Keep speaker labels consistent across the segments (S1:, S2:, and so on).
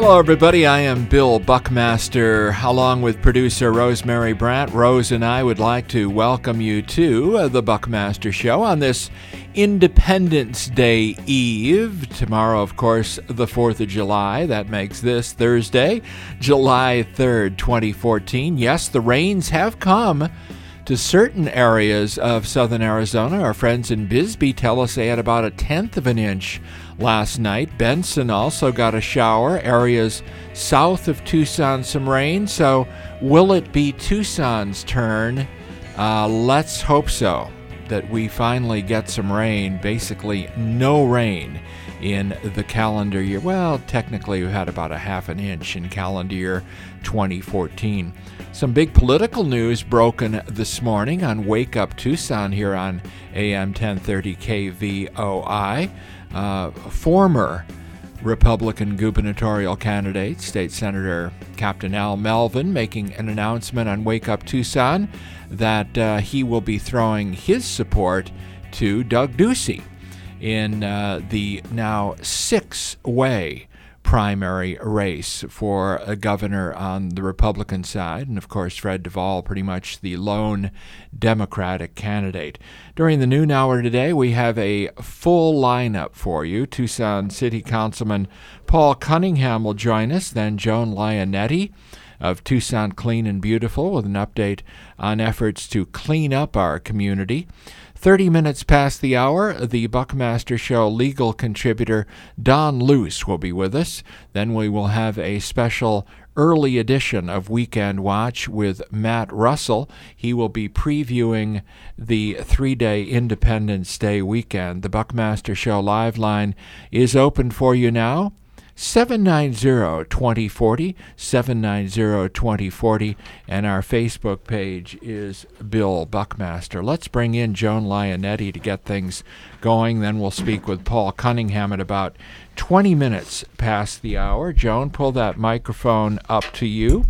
S1: Hello, everybody. I am Bill Buckmaster, along with producer Rosemary Brandt. Rose and I would like to welcome you to the Buckmaster Show on this Independence Day Eve. Tomorrow, of course, the 4th of July. That makes this Thursday, July 3rd, 2014. Yes, the rains have come to certain areas of southern Arizona. Our friends in Bisbee tell us they had about 1/10 of an inch last night. Benson also got a shower. Areas south of Tucson, some rain. So will it be Tucson's turn? Let's hope so, that we finally get some rain. Basically no rain in the calendar year. Well, technically we had about 1/2 an inch in calendar year 2014. Some big political news broken this morning on Wake Up Tucson here on AM 1030 KVOI. Former Republican gubernatorial candidate, State Senator Captain Al Melvin, making an announcement on Wake Up Tucson that he will be throwing his support to Doug Ducey in the now 6-way primary race for a governor on the Republican side, and of course Fred Duvall pretty much the lone Democratic candidate. During the noon hour today, we have a full lineup for you. Tucson City Councilman Paul Cunningham will join us, then Joan Lionetti of Tucson Clean and Beautiful with an update on efforts to clean up our community. 30 minutes past the hour, the Buckmaster Show legal contributor Don Luce will be with us. Then we will have a special early edition of Weekend Watch with Matt Russell. He will be previewing the 3-day Independence Day weekend. The Buckmaster Show live line is open for you now. 790-2040, 790-2040, and our Facebook page is Bill Buckmaster. Let's bring in Joan Lionetti to get things going. Then we'll speak with Paul Cunningham at about 20 minutes past the hour. Joan, pull that microphone up to you.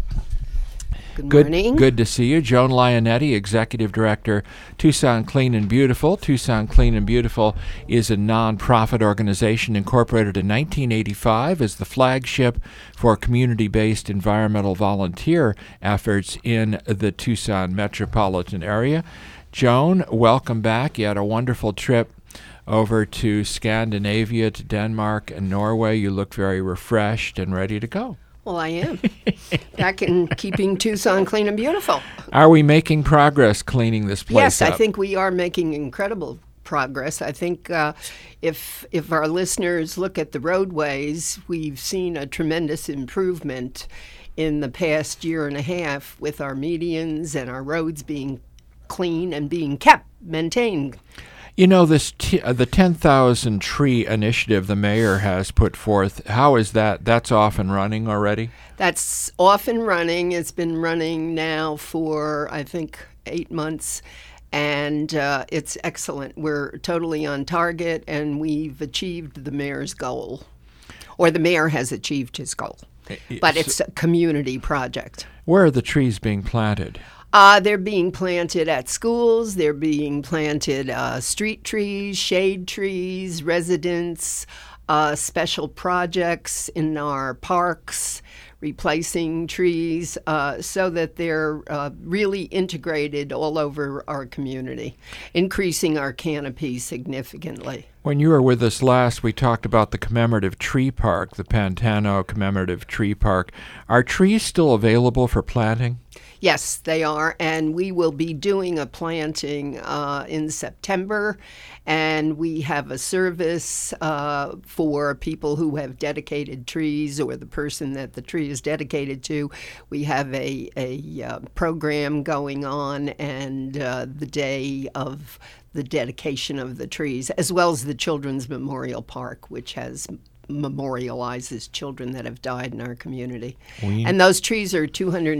S2: Good morning.
S1: Good to see you. Joan Lionetti, Executive Director, Tucson Clean and Beautiful. Tucson Clean and Beautiful is a nonprofit organization incorporated in 1985 as the flagship for community-based environmental volunteer efforts in the Tucson metropolitan area. Joan, welcome back. You had a wonderful trip over to Scandinavia, to Denmark and Norway. You look very refreshed and ready to go.
S2: Well, I am. Back in keeping Tucson clean and beautiful.
S1: Are we making progress cleaning this place up?
S2: Yes, I think we are making incredible progress. I think if our listeners look at the roadways, we've seen a tremendous improvement in the past year and a half with our medians and our roads being clean and being kept, maintained.
S1: You know, this the 10,000 tree initiative the mayor has put forth, how is that? That's off and running already?
S2: That's off and running. It's been running now for, I think, 8 months, and it's excellent. We're totally on target, and we've achieved the mayor's goal, or the mayor has achieved his goal. But it's a community project.
S1: Where are the trees being planted?
S2: They're being planted at schools. They're being planted street trees, shade trees, residents, special projects in our parks, replacing trees, so that they're really integrated all over our community, increasing our canopy significantly.
S1: When you were with us last, we talked about the commemorative tree park, the Pantano Commemorative Tree Park. Are trees still available for planting?
S2: Yes, they are, and we will be doing a planting in September, and we have a service for people who have dedicated trees or the person that the tree is dedicated to. We have a program going on, and the day of the dedication of the trees, as well as the Children's Memorial Park, which has memorializes children that have died in our community. And those trees are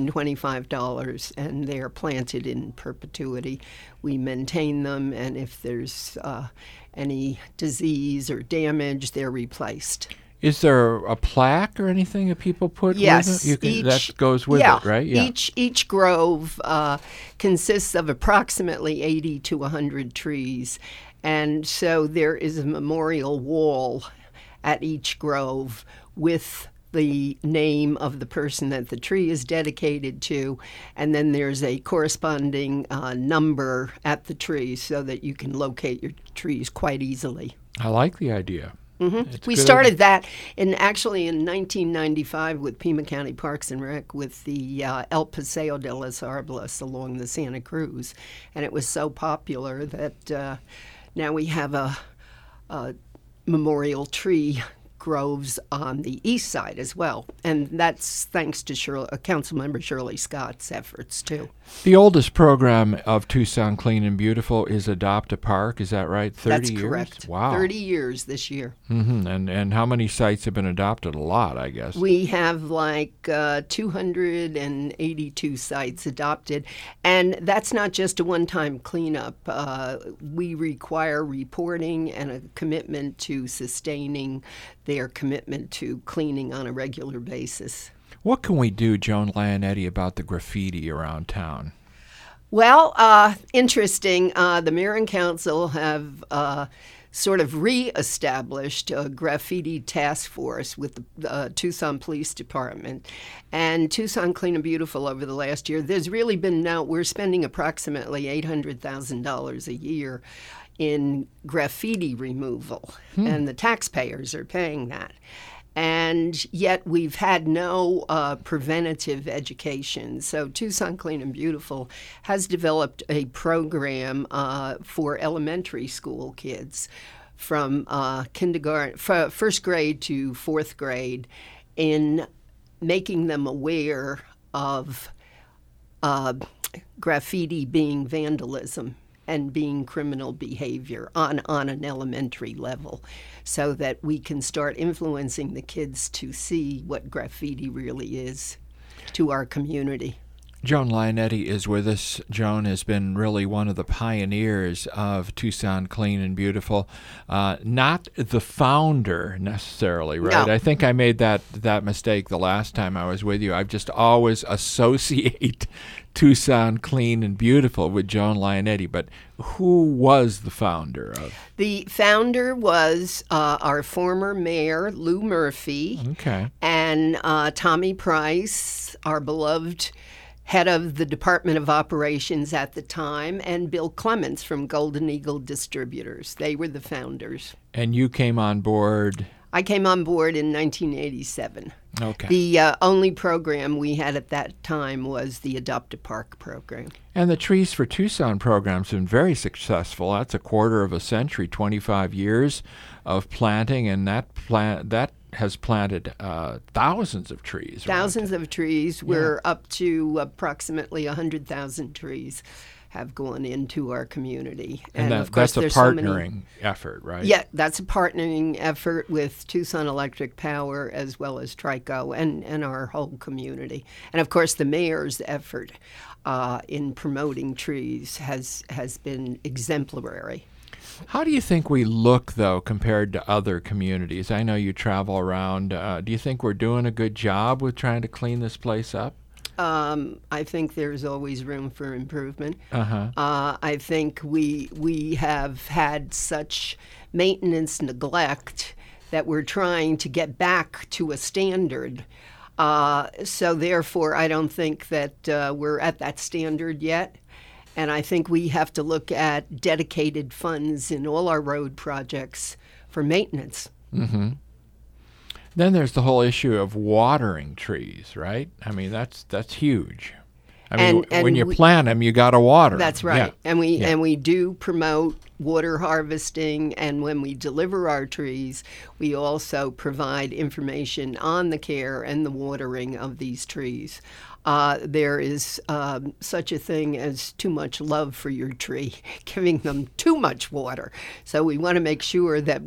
S2: $225, and they are planted in perpetuity. We maintain them, and if there's any disease or damage, they're replaced.
S1: Is there a plaque or anything that people put
S2: yes,
S1: with it? That goes with it, right?
S2: Yeah. Each grove consists of approximately 80 to 100 trees, and so there is a memorial wall at each grove with the name of the person that the tree is dedicated to, and then there's a corresponding number at the tree so that you can locate your trees quite easily.
S1: I like the idea.
S2: We started that in 1995 with Pima County Parks and Rec with the El Paseo de los Arblos along the Santa Cruz, and it was so popular that now we have a memorial tree groves on the east side as well, and that's thanks to Councilmember Shirley Scott's efforts too.
S1: The oldest program of Tucson Clean and Beautiful is Adopt a Park. Is that right? 30
S2: That's
S1: years?
S2: Correct.
S1: Wow.
S2: 30 years this year.
S1: And how many sites have been adopted? A lot, I guess.
S2: We have like 282 sites adopted, and that's not just a one-time cleanup. We require reporting and a commitment to sustaining their commitment to cleaning on a regular basis.
S1: What can we do, Joan Lionetti, about the graffiti around town?
S2: Well, interesting. The Mayor and Council have sort of re-established a graffiti task force with the Tucson Police Department and Tucson Clean and Beautiful over the last year. There's really been we're spending approximately $800,000 a year in graffiti removal, and the taxpayers are paying that. And yet we've had no preventative education. So Tucson Clean and Beautiful has developed a program for elementary school kids from first grade to fourth grade in making them aware of graffiti being vandalism and being criminal behavior on an elementary level, so that we can start influencing the kids to see what graffiti really is to our community.
S1: Joan Lionetti is with us. Joan has been really one of the pioneers of Tucson Clean and Beautiful. Not the founder necessarily, right?
S2: No.
S1: I think I made that mistake the last time I was with you. I've just always associate Tucson Clean and Beautiful with Joan Lionetti. But who was the founder of?
S2: The founder was our former mayor, Lou Murphy, and Tommy Price, our beloved head of the Department of Operations at the time, and Bill Clements from Golden Eagle Distributors. They were the founders.
S1: And you came on board?
S2: I came on board in 1987.
S1: Okay.
S2: The only program we had at that time was the Adopt a Park program.
S1: And the Trees for Tucson program's been very successful. That's a quarter of a century, 25 years of planting, and that has planted thousands of trees.
S2: Thousands of trees. We're up to approximately 100,000 trees have gone into our community.
S1: And
S2: of course,
S1: that's a partnering effort, right?
S2: Yeah, that's a partnering effort with Tucson Electric Power as well as Trico and our whole community. And of course, the mayor's effort in promoting trees has been exemplary.
S1: How do you think we look, though, compared to other communities? I know you travel around. Do you think we're doing a good job with trying to clean this place up?
S2: I think there's always room for improvement. I think we have had such maintenance neglect that we're trying to get back to a standard. So therefore, I don't think that we're at that standard yet. And I think we have to look at dedicated funds in all our road projects for maintenance.
S1: Mm-hmm. Then there's the whole issue of watering trees, right? I mean, that's huge. I mean,
S2: and
S1: when you plant them, you got to water them.
S2: That's right. Yeah. And we do promote water harvesting, and when we deliver our trees, we also provide information on the care and the watering of these trees. There is such a thing as too much love for your tree, giving them too much water. So we want to make sure that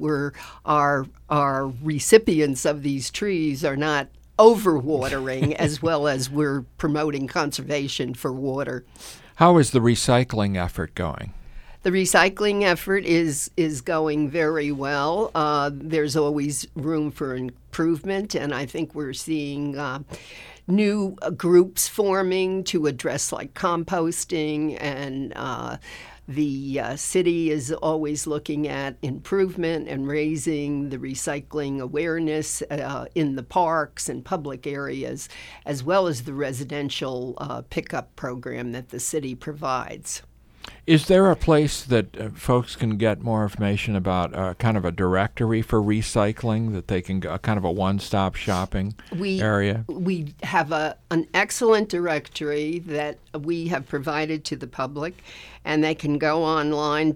S2: our recipients of these trees are not overwatering as well as we're promoting conservation for water.
S1: How is the recycling effort going?
S2: The recycling effort is going very well. There's always room for improvement, and I think we're seeing new groups forming to address like composting and The city is always looking at improvement and raising the recycling awareness in the parks and public areas, as well as the residential pickup program that the city provides.
S1: Is there a place that folks can get more information about, kind of a directory for recycling, that they can go, kind of a one-stop shopping area?
S2: We have an excellent directory that we have provided to the public, and they can go online,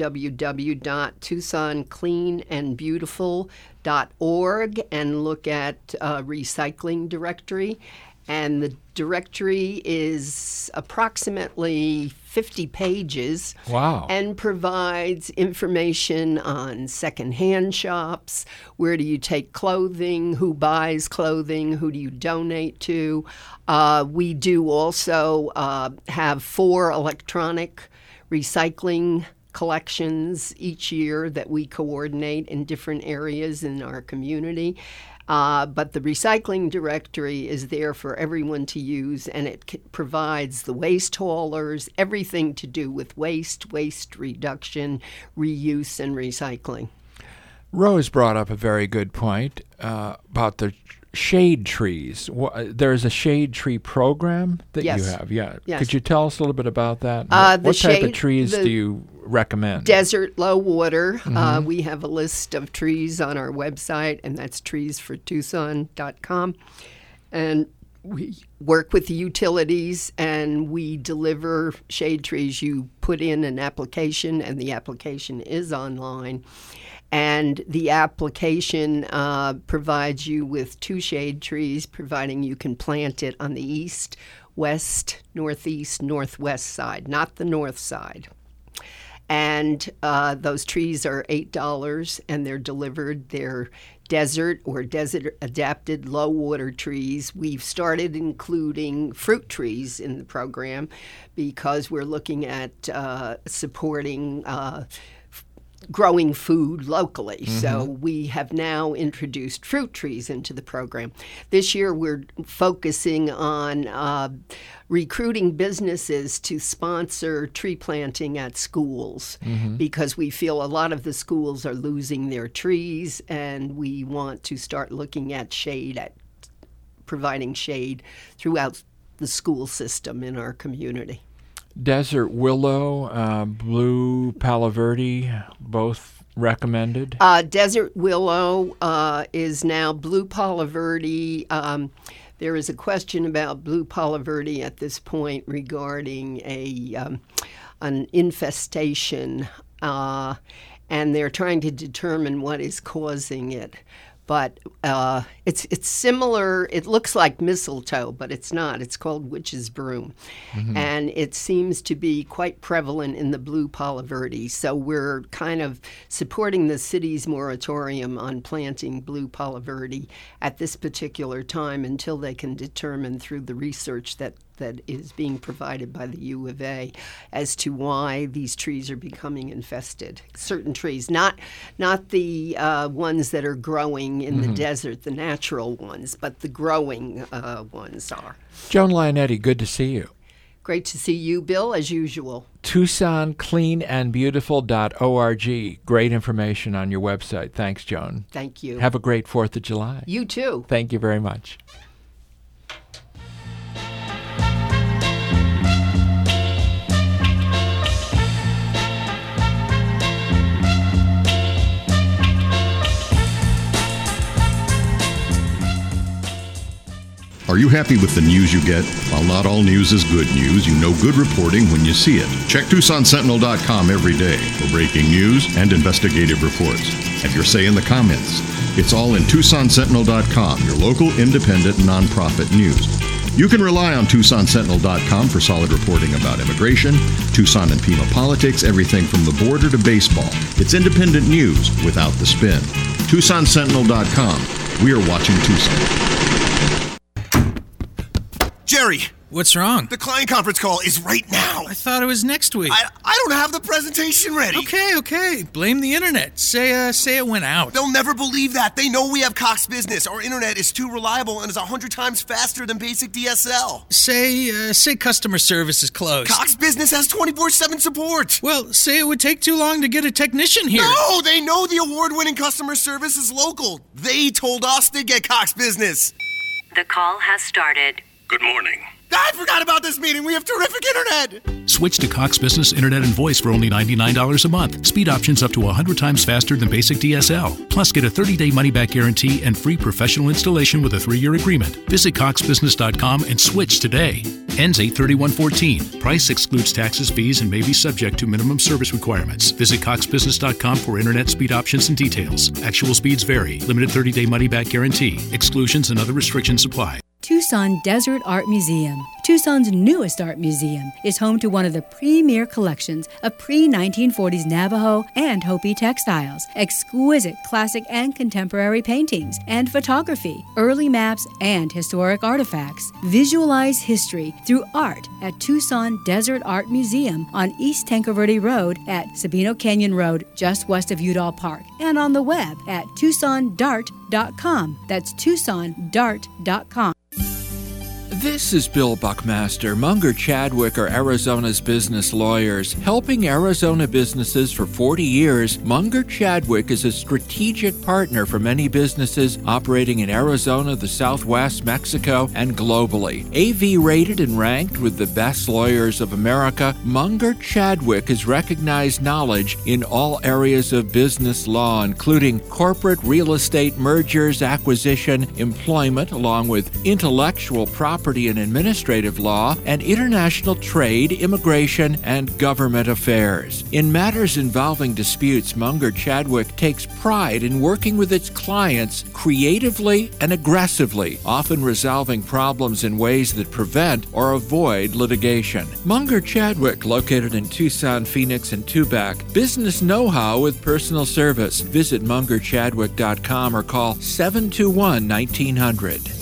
S2: www.TucsonCleanandBeautiful.org, and look at recycling directory. And the directory is approximately 50 pages.
S1: Wow.
S2: And provides information on secondhand shops, where do you take clothing, who buys clothing, who do you donate to. We do also have 4 electronic recycling collections each year that we coordinate in different areas in our community. But the recycling directory is there for everyone to use, and it provides the waste haulers, everything to do with waste reduction, reuse, and recycling.
S1: Rose brought up a very good point about the shade trees. There's a shade tree program that you have. Yeah.
S2: Yes.
S1: Could you tell us a little bit about that? What type of trees do you recommend?
S2: Desert low water. Mm-hmm. We have a list of trees on our website, and that's treesfortucson.com. And we work with the utilities, and we deliver shade trees. You put in an application, and the application is online. And the application provides you with 2 shade trees, providing you can plant it on the east, west, northeast, northwest side, not the north side. And those trees are $8, and they're delivered. They're desert or desert-adapted low-water trees. We've started including fruit trees in the program because we're looking at supporting growing food locally. Mm-hmm. So we have now introduced fruit trees into the program. This year we're focusing on recruiting businesses to sponsor tree planting at schools, mm-hmm. because we feel a lot of the schools are losing their trees, and we want to start looking at providing shade throughout the school system in our community.
S1: Desert willow, blue palo verde, both recommended?
S2: Desert willow is now blue palo verde. There is a question about blue palo verde at this point regarding an infestation, and they're trying to determine what is causing it. But it's similar. It looks like mistletoe, but it's not. It's called witch's broom. Mm-hmm. And it seems to be quite prevalent in the blue palo verde. So we're kind of supporting the city's moratorium on planting blue palo verde at this particular time until they can determine through the research that is being provided by the U of A as to why these trees are becoming infested. Certain trees, not the ones that are growing in mm-hmm. the desert, the natural ones, but the growing ones are.
S1: Joan Lionetti, good to see you.
S2: Great to see you, Bill, as usual.
S1: TucsonCleanandBeautiful.org. Great information on your website. Thanks, Joan.
S2: Thank you.
S1: Have a great 4th of July.
S2: You too.
S1: Thank you very much.
S3: Are you happy with the news you get? While not all news is good news, you know good reporting when you see it. Check TucsonSentinel.com every day for breaking news and investigative reports. Have your say in the comments. It's all in TucsonSentinel.com, your local independent nonprofit news. You can rely on TucsonSentinel.com for solid reporting about immigration, Tucson and Pima politics, everything from the border to baseball. It's independent news without the spin. TucsonSentinel.com. We are watching Tucson.
S4: Jerry, What's wrong?
S5: The client conference call is right now.
S4: I thought it was next week.
S5: I don't have the presentation ready.
S4: Okay. Blame the internet. Say it went out.
S5: They'll never believe that. They know we have Cox Business. Our internet is too reliable and is 100 times faster than basic DSL.
S4: Say customer service is closed.
S5: Cox Business has 24/7 support.
S4: Well, say it would take too long to get a technician here.
S5: No, they know the award-winning customer service is local. They told us to get Cox Business.
S6: The call has started.
S7: Good morning.
S5: I forgot about this meeting. We have terrific internet.
S8: Switch to Cox Business Internet and Voice for only $99 a month. Speed options up to 100 times faster than basic DSL. Plus, get a 30-day money-back guarantee and free professional installation with a 3-year agreement. Visit coxbusiness.com and switch today. Ends 8/31/14. Price excludes taxes, fees, and may be subject to minimum service requirements. Visit coxbusiness.com for internet speed options and details. Actual speeds vary. Limited 30-day money-back guarantee. Exclusions and other restrictions apply.
S9: Tucson Desert Art Museum. Tucson's newest art museum is home to one of the premier collections of pre-1940s Navajo and Hopi textiles, exquisite classic and contemporary paintings and photography, early maps, and historic artifacts. Visualize history through art at Tucson Desert Art Museum on East Tanque Verde Road at Sabino Canyon Road, just west of Udall Park, and on the web at TucsonDart.com. That's TucsonDart.com.
S1: This is Bill Buckmaster. Munger Chadwick are Arizona's business lawyers. Helping Arizona businesses for 40 years, Munger Chadwick is a strategic partner for many businesses operating in Arizona, the Southwest, Mexico, and globally. AV rated and ranked with the best lawyers of America, Munger Chadwick has recognized knowledge in all areas of business law, including corporate real estate mergers, acquisition, employment, along with intellectual property and administrative law, and international trade, immigration, and government affairs. In matters involving disputes, Munger Chadwick takes pride in working with its clients creatively and aggressively, often resolving problems in ways that prevent or avoid litigation. Munger Chadwick, located in Tucson, Phoenix, and Tubac. Business know-how with personal service. Visit mungerchadwick.com or call 721-1900.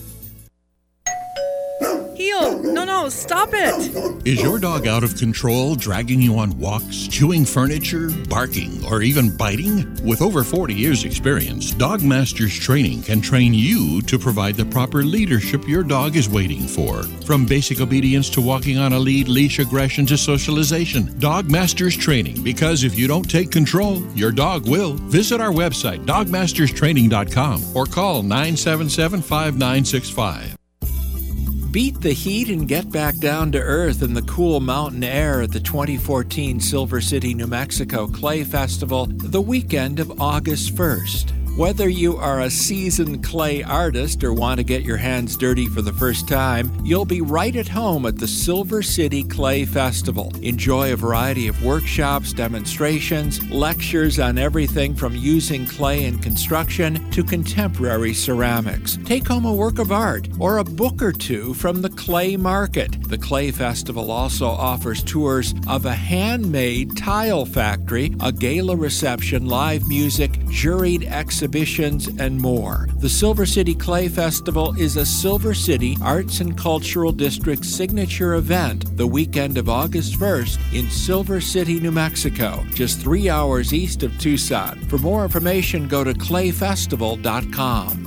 S10: No, stop it!
S3: Is your dog out of control, dragging you on walks, chewing furniture, barking, or even biting? With over 40 years' experience, Dog Masters Training can train you to provide the proper leadership your dog is waiting for. From basic obedience to walking on a lead, leash aggression to socialization. Dog Masters Training, because if you don't take control, your dog will. Visit our website, dogmasterstraining.com, or call 977-5965.
S1: Beat the heat and get back down to earth in the cool mountain air at the 2014 Silver City, New Mexico Clay Festival the weekend of August 1st. Whether you are a seasoned clay artist or want to get your hands dirty for the first time, you'll be right at home at the Silver City Clay Festival. Enjoy a variety of workshops, demonstrations, lectures on everything from using clay in construction to contemporary ceramics. Take home a work of art or a book or two from the clay market. The Clay Festival also offers tours of a handmade tile factory, a gala reception, live music, juried exhibitions, and more. The Silver City Clay Festival is a Silver City Arts and Cultural District signature event the weekend of August 1st in Silver City, New Mexico, just 3 hours east of Tucson. For more information, go to clayfestival.com.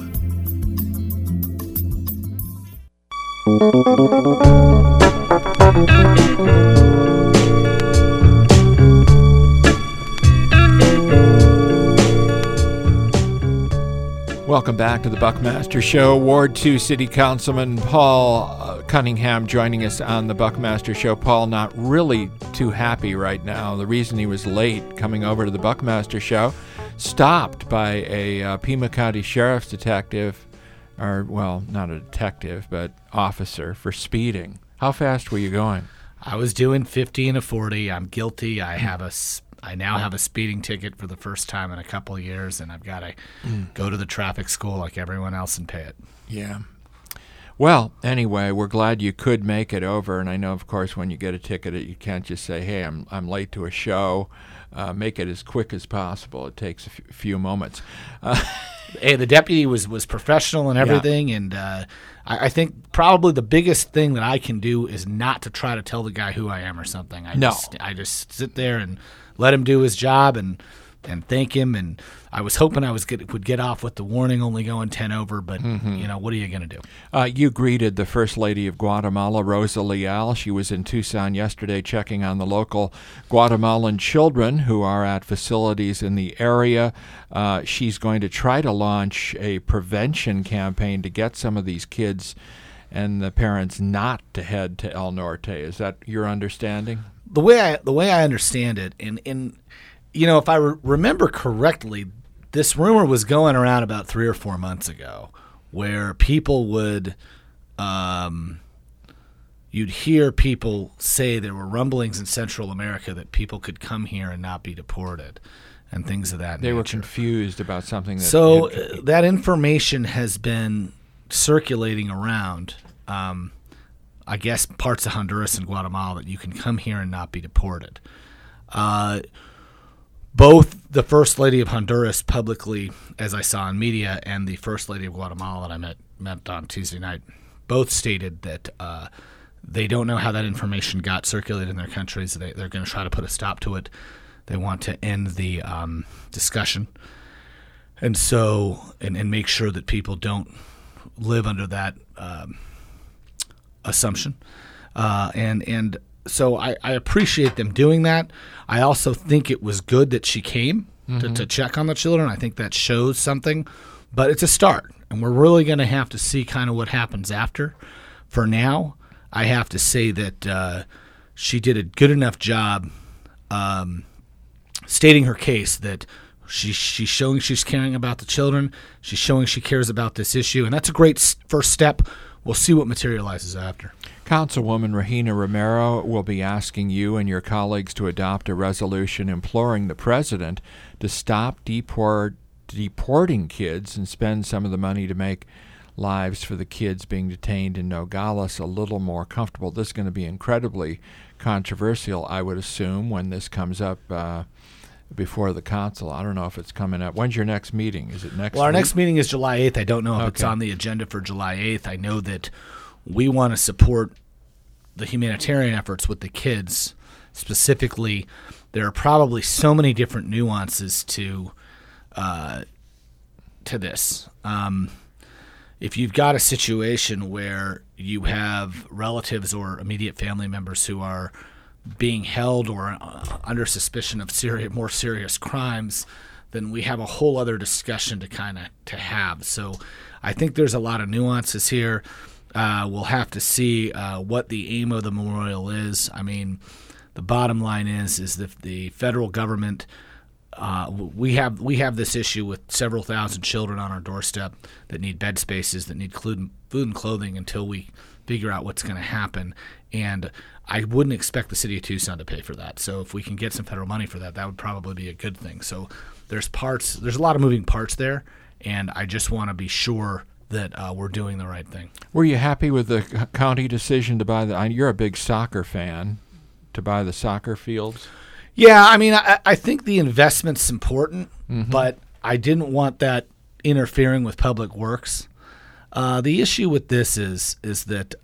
S1: Welcome back to the Buckmaster Show. Ward 2 City Councilman Paul Cunningham joining us on the Buckmaster Show. Paul not really too happy right now. The reason he was late coming over to the Buckmaster Show, stopped by a Pima County Sheriff's detective, or, well, not a detective, but officer, for speeding. How fast were you going?
S11: I was doing 50 and a 40. I'm guilty. I now have a speeding ticket for the first time in a couple of years, and I've got to go to the traffic school like everyone else and pay it.
S1: Yeah. Well, anyway, we're glad you could make it over, and I know, of course, when you get a ticket, you can't just say, "Hey, I'm late to a show." Make it as quick as possible. It takes a few moments.
S11: Hey, the deputy was professional and everything, and I think probably the biggest thing that I can do is not to try to tell the guy who I am or something. I just sit there and let him do his job and thank him. And I was hoping would get off with the warning only going 10 over, but what are you going to do?
S1: You greeted the First Lady of Guatemala, Rosa Leal. She was in Tucson yesterday checking on the local Guatemalan children who are at facilities in the area. She's going to try to launch a prevention campaign to get some of these kids and the parents not to head to El Norte. Is that your understanding?
S11: The way I understand it, and if I remember correctly, this rumor was going around about 3 or 4 months ago, where people would, you'd hear people say there were rumblings in Central America that people could come here and not be deported, and things of that nature.
S1: They were confused about something.
S11: That information has been circulating around, I guess, parts of Honduras and Guatemala, that you can come here and not be deported. Both the First Lady of Honduras publicly, as I saw in media, and the First Lady of Guatemala that I met on Tuesday night, both stated that they don't know how that information got circulated in their countries. They're going to try to put a stop to it. They want to end the discussion, and make sure that people don't live under that assumption. So I appreciate them doing that. I also think it was good that she came to check on the children. I think that shows something, but it's a start, and we're really going to have to see kind of what happens after. For now, I have to say that she did a good enough job stating her case, that she's showing she's caring about the children. She's showing she cares about this issue, and that's a great first step. We'll see what materializes after.
S1: Councilwoman Regina Romero will be asking you and your colleagues to adopt a resolution imploring the president to stop deporting kids and spend some of the money to make lives for the kids being detained in Nogales a little more comfortable. This is going to be incredibly controversial, I would assume, when this comes up before the council. I don't know if it's coming up. When's your next meeting? Is it next week?
S11: Our next meeting is July 8th. I don't know if it's on the agenda for July 8th. I know that we want to support the humanitarian efforts with the kids. Specifically, there are probably so many different nuances to this. If you've got a situation where you have relatives or immediate family members who are being held or under suspicion of more serious crimes, then we have a whole other discussion to have. So I think there's a lot of nuances here. We'll have to see what the aim of the memorial is. I mean, the bottom line is that the federal government, we have this issue with several thousand children on our doorstep that need bed spaces, that need food and clothing until we figure out what's going to happen. And I wouldn't expect the city of Tucson to pay for that. So if we can get some federal money for that, that would probably be a good thing. So there's a lot of moving parts there, and I just want to be sure that we're doing the right thing.
S1: Were you happy with the county decision to buy you're a big soccer fan, to buy the soccer fields?
S11: Yeah, I mean, I think the investment's important, but I didn't want that interfering with public works. The issue with this is that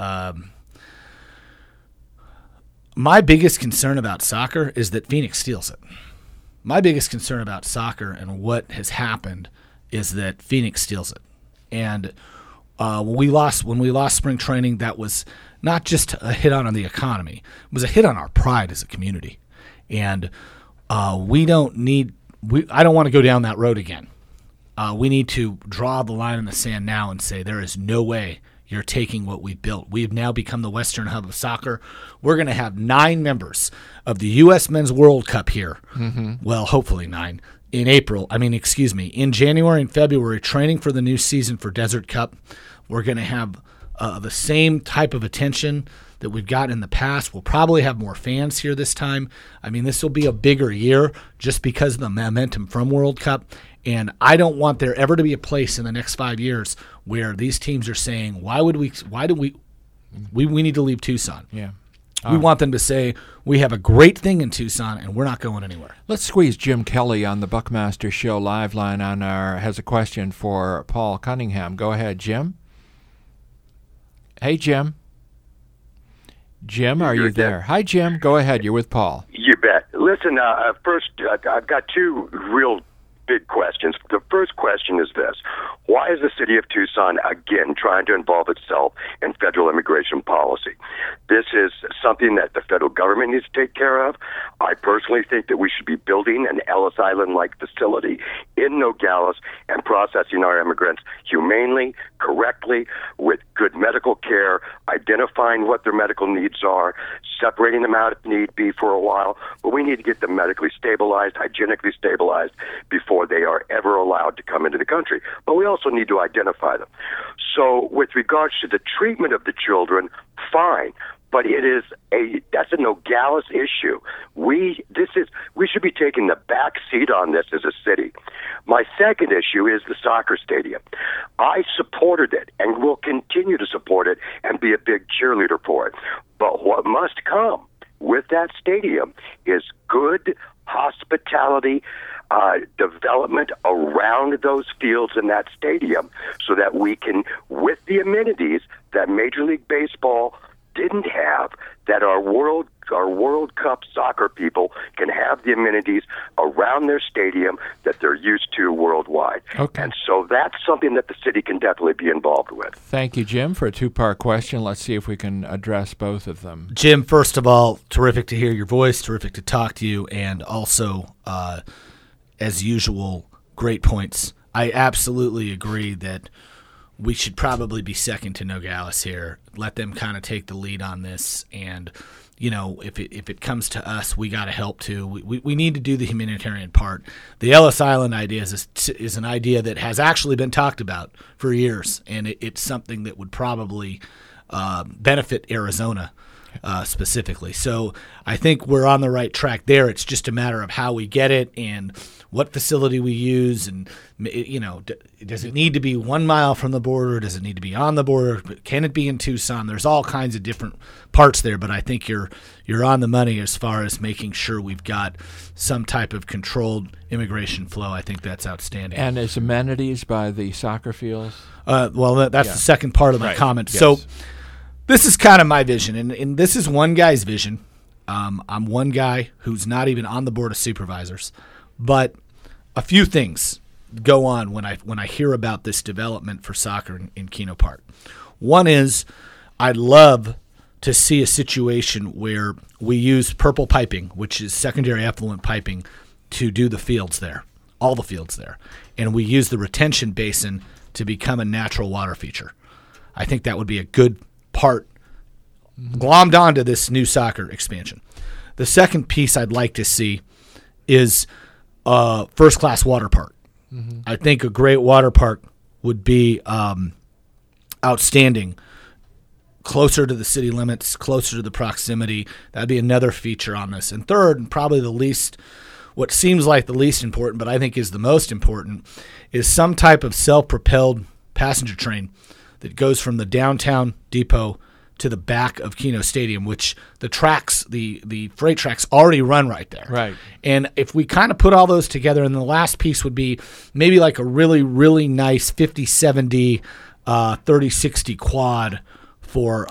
S11: my biggest concern about soccer is that Phoenix steals it. My biggest concern about soccer and what has happened is that Phoenix steals it. And when we lost spring training, that was not just a hit on the economy. It was a hit on our pride as a community. And I don't want to go down that road again. We need to draw the line in the sand now and say there is no way you're taking what we've built. We have now become the Western hub of soccer. We're going to have 9 members of the U.S. Men's World Cup here. Well, hopefully 9. In January and February, training for the new season for Desert Cup. We're going to have the same type of attention that we've got in the past. We'll probably have more fans here this time. I mean, this will be a bigger year just because of the momentum from World Cup. And I don't want there ever to be a place in the next 5 years where these teams are saying, why do we need to leave Tucson?
S1: Yeah.
S11: We want them to say, we have a great thing in Tucson and we're not going anywhere.
S1: Let's squeeze Jim Kelly on the Buckmaster Show live line has a question for Paul Cunningham. Go ahead, Jim. Hey, Jim. Jim, are you there? Hi, Jim. Go ahead. You're with Paul.
S7: You bet. Listen, first, I've got two real big questions. The first question is this. Why is the city of Tucson, again, trying to involve itself in federal immigration policy? This is something that the federal government needs to take care of. I personally think that we should be building an Ellis Island-like facility in Nogales and processing our immigrants humanely, correctly, with good medical care, identifying what their medical needs are, separating them out if need be for a while. But we need to get them medically stabilized, hygienically stabilized before they are ever allowed to come into the country. But we also need to identify them. So with regards to the treatment of the children, fine. But that's a Nogales issue. We should be taking the back seat on this as a city. My second issue is the soccer stadium. I supported it and will continue to support it and be a big cheerleader for it. But what must come with that stadium is good hospitality development around those fields in that stadium so that we can, with the amenities that Major League Baseball didn't have, that our World Cup soccer people can have the amenities around their stadium that they're used to worldwide.
S1: Okay.
S7: And so that's something that the city can definitely be involved with.
S1: Thank you, Jim, for a two-part question. Let's see if we can address both of them.
S11: Jim, first of all, terrific to hear your voice, terrific to talk to you, and also, as usual, great points. I absolutely agree that we should probably be second to Nogales here. Let them kind of take the lead on this. And, if it comes to us, we got to help too. We need to do the humanitarian part. The Ellis Island idea is an idea that has actually been talked about for years, and it's something that would probably benefit Arizona specifically. So I think we're on the right track there. It's just a matter of how we get it and what facility we use, and does it need to be 1 mile from the border? Does it need to be on the border? Can it be in Tucson? There's all kinds of different parts there, but I think you're on the money as far as making sure we've got some type of controlled immigration flow. I think that's outstanding.
S1: And as amenities by the soccer fields?
S11: That's the second part of my comment.
S1: Yes.
S11: So this is kind of my vision, and this is one guy's vision. I'm one guy who's not even on the board of supervisors. But a few things go on when I hear about this development for soccer in Keno Park. One is I'd love to see a situation where we use purple piping, which is secondary effluent piping, to do the fields there, all the fields there. And we use the retention basin to become a natural water feature. I think that would be a good part glommed onto this new soccer expansion. The second piece I'd like to see is first-class water park. Mm-hmm. I think a great water park would be outstanding, closer to the city limits, closer to the proximity. That'd be another feature on this. And third, and probably the least, what seems like the least important, but I think is the most important, is some type of self-propelled passenger train that goes from the downtown depot to the back of Keno Stadium, which the tracks, the freight tracks already run right there.
S1: Right.
S11: And if we kind of put all those together, and the last piece would be maybe like a really, really nice 50-70, 30-60 quad for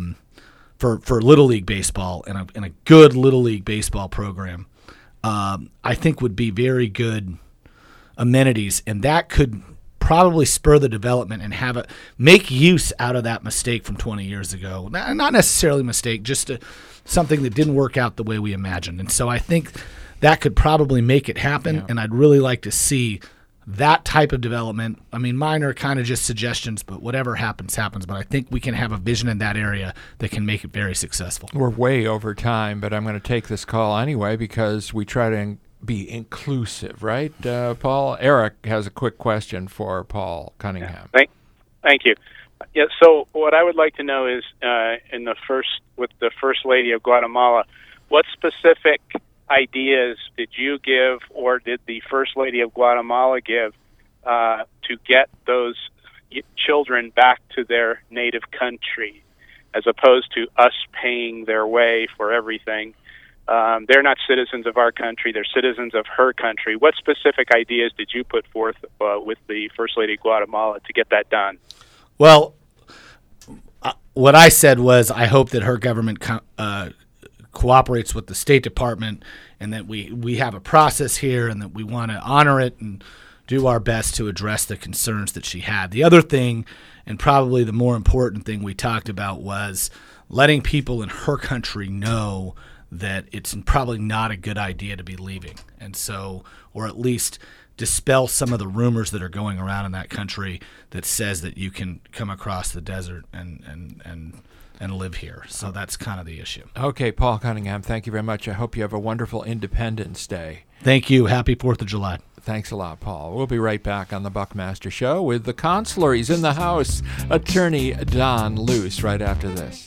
S11: Little League Baseball and a good Little League Baseball program, I think would be very good amenities, and that could probably spur the development and make use out of that mistake from 20 years ago. Not necessarily a mistake, just something that didn't work out the way we imagined. And so I think that could probably make it happen, and I'd really like to see that type of development. I mean, mine are kind of just suggestions, but whatever happens, happens. But I think we can have a vision in that area that can make it very successful.
S1: We're way over time, but I'm going to take this call anyway because we try to be inclusive, right, Paul? Eric has a quick question for Paul Cunningham.
S12: Thank you. Yeah. So what I would like to know is, with the First Lady of Guatemala, what specific ideas did you give, or did the First Lady of Guatemala give, to get those children back to their native country, as opposed to us paying their way for everything? They're not citizens of our country, they're citizens of her country. What specific ideas did you put forth with the First Lady of Guatemala to get that done?
S11: Well, what I said was I hope that her government cooperates with the State Department, and that we have a process here, and that we want to honor it and do our best to address the concerns that she had. The other thing, and probably the more important thing we talked about, was letting people in her country know that it's probably not a good idea to be leaving. And so, or at least dispel some of the rumors that are going around in that country that says that you can come across the desert and live here. So that's kind of the issue.
S1: Okay, Paul Cunningham, thank you very much. I hope you have a wonderful Independence Day.
S11: Thank you. Happy 4th of July.
S1: Thanks a lot, Paul. We'll be right back on the Buckmaster Show with the consular. He's in the house, Attorney Don Luce, right after this.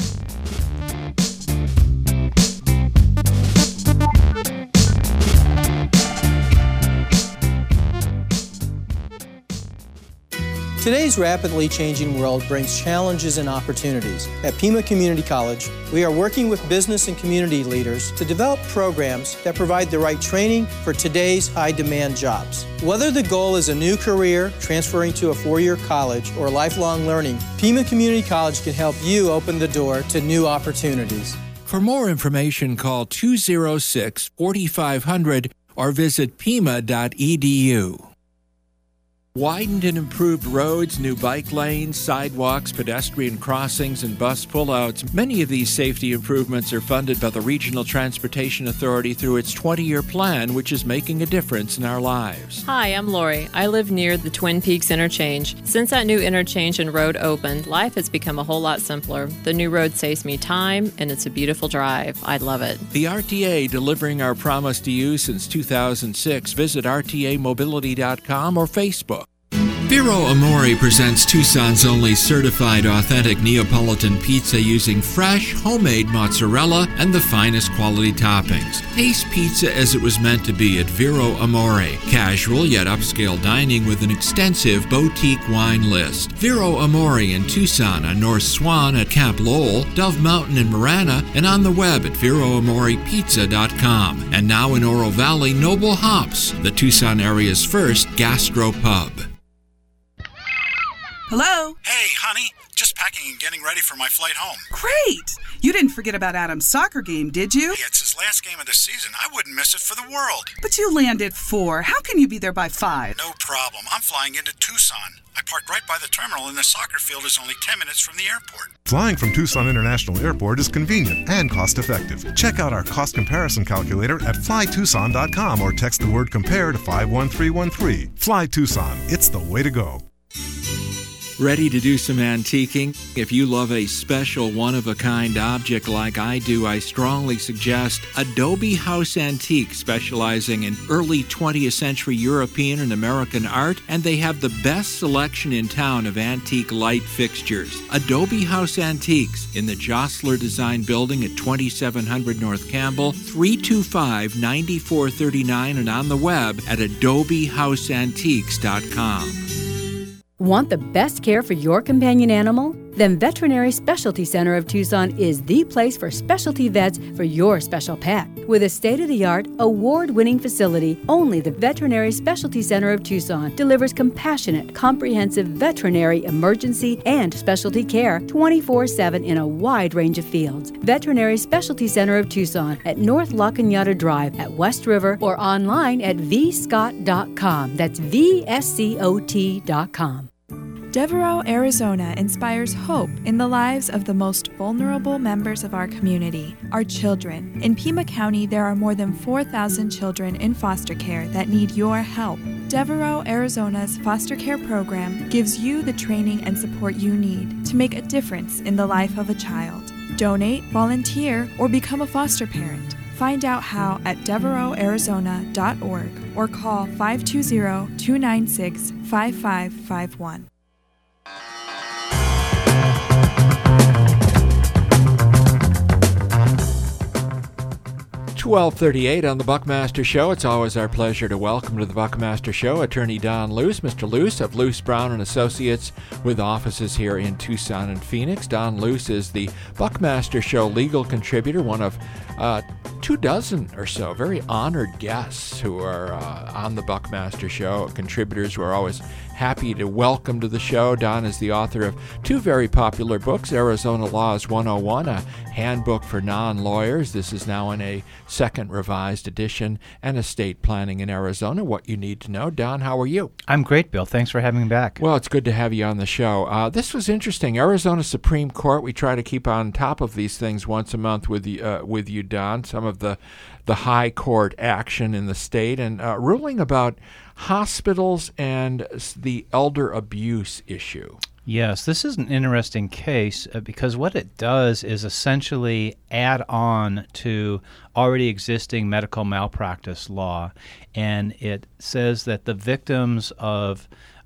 S13: Today's rapidly changing world brings challenges and opportunities. At Pima Community College, we are working with business and community leaders to develop programs that provide the right training for today's high-demand jobs. Whether the goal is a new career, transferring to a four-year college, or lifelong learning, Pima Community College can help you open the door to new opportunities.
S1: For more information, call 206-4500 or visit pima.edu. Widened and improved roads, new bike lanes, sidewalks, pedestrian crossings, and bus pullouts. Many of these safety improvements are funded by the Regional Transportation Authority through its 20-year plan, which is making a difference in our lives.
S14: Hi, I'm Lori. I live near the Twin Peaks interchange. Since that new interchange and road opened, life has become a whole lot simpler. The new road saves me time, and it's a beautiful drive. I love it.
S1: The RTA, delivering our promise to you since 2006. Visit rtamobility.com or Facebook. Vero Amore presents Tucson's only certified authentic Neapolitan pizza using fresh, homemade mozzarella and the finest quality toppings. Taste pizza as it was meant to be at Vero Amore. Casual yet upscale dining with an extensive boutique wine list. Vero Amore in Tucson, on North Swan at Camp Lowell, Dove Mountain in Marana, and on the web at VeroAmorePizza.com. And now in Oro Valley, Noble Hops, the Tucson area's first gastro pub.
S15: Hello?
S16: Hey, honey. Just packing and getting ready for my flight home.
S15: Great! You didn't forget about Adam's soccer game, did you?
S16: Hey, it's his last game of the season. I wouldn't miss it for the world.
S15: But you land at 4. How can you be there by 5?
S16: No problem. I'm flying into Tucson. I parked right by the terminal, and the soccer field is only 10 minutes from the airport.
S17: Flying from Tucson International Airport is convenient and cost-effective. Check out our cost comparison calculator at flytucson.com or text the word compare to 51313. Fly Tucson. It's the way to go.
S1: Ready to do some antiquing? If you love a special, one-of-a-kind object like I do, I strongly suggest Adobe House Antique, specializing in early 20th century European and American art, and they have the best selection in town of antique light fixtures. Adobe House Antiques in the Jostler Design Building at 2700 North Campbell, 325-9439, and on the web at adobehouseantiques.com.
S9: Want the best care for your companion animal? Then Veterinary Specialty Center of Tucson is the place for specialty vets for your special pet. With a state-of-the-art, award-winning facility, only the Veterinary Specialty Center of Tucson delivers compassionate, comprehensive veterinary emergency and specialty care 24/7 in a wide range of fields. Veterinary Specialty Center of Tucson at North La Cañada Drive at West River or online at vscott.com. That's VSCOT.com.
S18: Devereaux, Arizona inspires hope in the lives of the most vulnerable members of our community, our children. In Pima County, there are more than 4,000 children in foster care that need your help. Devereaux, Arizona's foster care program gives you the training and support you need to make a difference in the life of a child. Donate, volunteer, or become a foster parent. Find out how at devereauxarizona.org or call 520-296-5551.
S1: 1238 on the Buckmaster Show. It's always our pleasure to welcome to the Buckmaster Show Attorney Don Luce, Mr. Luce of Luce, Brown & Associates, with offices here in Tucson and Phoenix. Don Luce is the Buckmaster Show legal contributor, one of 24 or so very honored guests who are on the Buckmaster Show, contributors who are always happy to welcome to the show. Don is the author of two very popular books, Arizona Laws 101, a handbook for non-lawyers. This is now in a second revised edition, and Estate Planning in Arizona, What You Need to Know. Don, how are you?
S19: I'm great, Bill. Thanks for having me back.
S1: Well, it's good to have you on the show. This was interesting. Arizona Supreme Court, we try to keep on top of these things once a month with you, Don, some of the high court action in the state, and ruling about hospitals and the elder abuse issue.
S19: Yes, this is an interesting case because what it does is essentially add on to already existing medical malpractice law, and it says that the victims of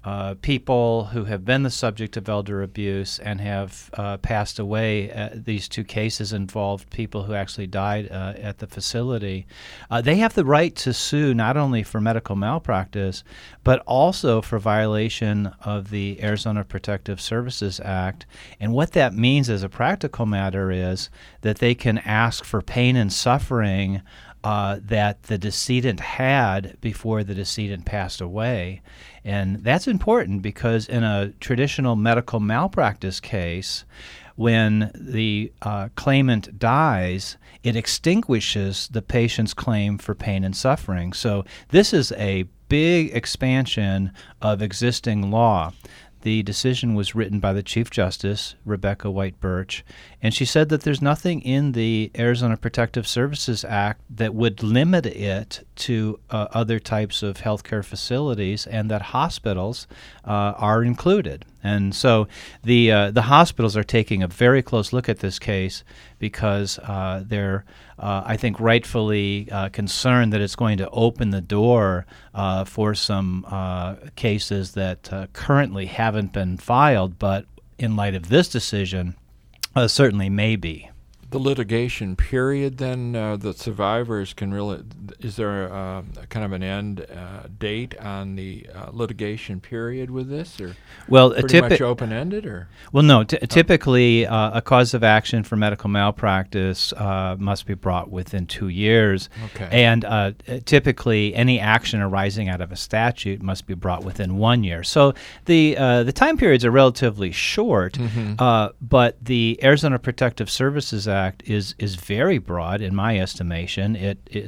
S19: people who have been the subject of elder abuse and have passed away, these two cases involved people who actually died at the facility, they have the right to sue not only for medical malpractice, but also for violation of the Arizona Protective Services Act. And what that means as a practical matter is that they can ask for pain and suffering that the decedent had before the decedent passed away. And that's important because in a traditional medical malpractice case, when the claimant dies, it extinguishes the patient's claim for pain and suffering. So this is a big expansion of existing law. The decision was written by the Chief Justice, Rebecca White Birch, and she said that there's nothing in the Arizona Protective Services Act that would limit it to other types of healthcare facilities, and that hospitals are included. And so the hospitals are taking a very close look at this case because they're, I think, rightfully concerned that it's going to open the door for some cases that currently haven't been filed, but in light of this decision, certainly may be.
S1: The litigation period, then, the survivors can really, is there a kind of an end date on the litigation period with this, or pretty much open-ended? Or?
S19: Well, no. Typically, a cause of action for medical malpractice must be brought within 2 years.
S1: Okay.
S19: And typically, any action arising out of a statute must be brought within 1 year. So the time periods are relatively short, but the Arizona Protective Services Act is very broad in my estimation.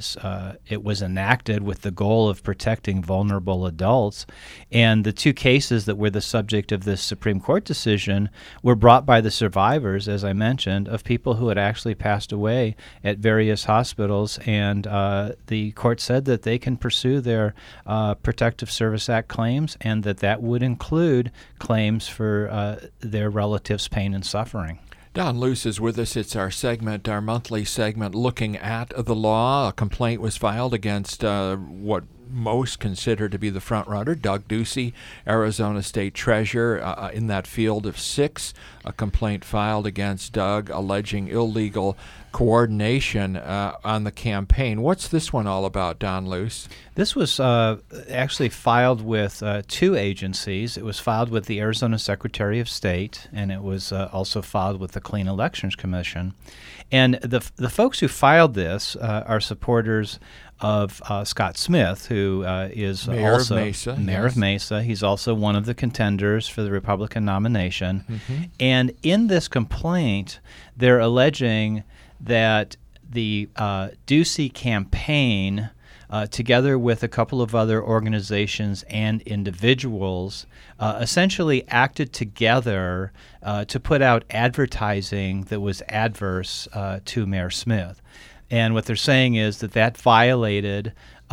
S19: It was enacted with the goal of protecting vulnerable adults, and the two cases that were the subject of this Supreme Court decision were brought by the survivors, as I mentioned, of people who had actually passed away at various hospitals, and the court said that they can pursue their Protective Service Act claims, and that would include claims for their relatives' pain and suffering.
S1: Don Luce is with us. It's our monthly segment, looking at the law. A complaint was filed against what most consider to be the front-runner, Doug Ducey, Arizona State Treasurer, in that field of 6. A complaint filed against Doug alleging illegal coordination on the campaign. What's this one all about, Don Luce?
S19: This was actually filed with 2 agencies. It was filed with the Arizona Secretary of State, and it was also filed with the Clean Elections Commission. And the folks who filed this are supporters of Scott Smith, who is
S1: Mayor
S19: also
S1: of Mesa.
S19: Mayor
S1: Yes.
S19: of Mesa. He's also one of the contenders for the Republican nomination.
S1: Mm-hmm.
S19: And in this complaint, they're alleging that the Ducey campaign, together with a couple of other organizations and individuals, essentially acted together to put out advertising that was adverse to Mayor Smith. And what they're saying is that violated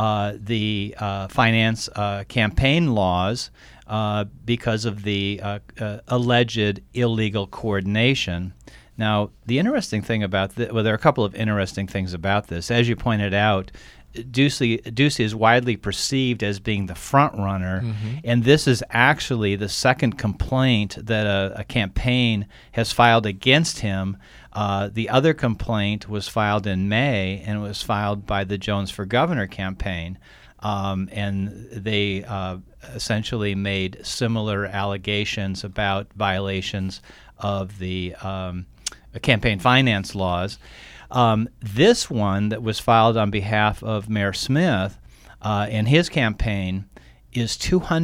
S19: the finance campaign laws because of the alleged illegal coordination. Now, the interesting thing about there are a couple of interesting things about this. As you pointed out, Ducey is widely perceived as being the front runner, and this is actually the second complaint that a campaign has filed against him. The other complaint was filed in May, and it was filed by the Jones for Governor campaign, and they essentially made similar allegations about violations of the campaign finance laws. This one that was filed on behalf of Mayor Smith and his campaign is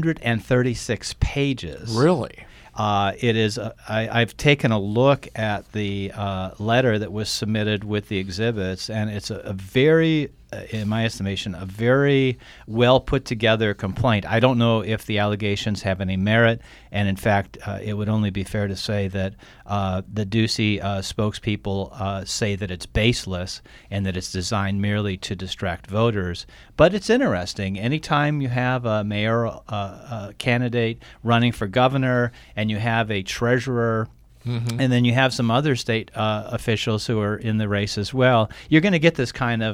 S19: 236 pages.
S1: Really?
S19: It is. I've taken a look at the letter that was submitted with the exhibits, and it's a very, in my estimation, a very well put together complaint. I don't know if the allegations have any merit, and in fact, it would only be fair to say that the Ducey spokespeople say that it's baseless and that it's designed merely to distract voters. But it's interesting. Anytime you have a mayor candidate running for governor, and you have a treasurer, and then you have some other state officials who are in the race as well, you're going to get this kind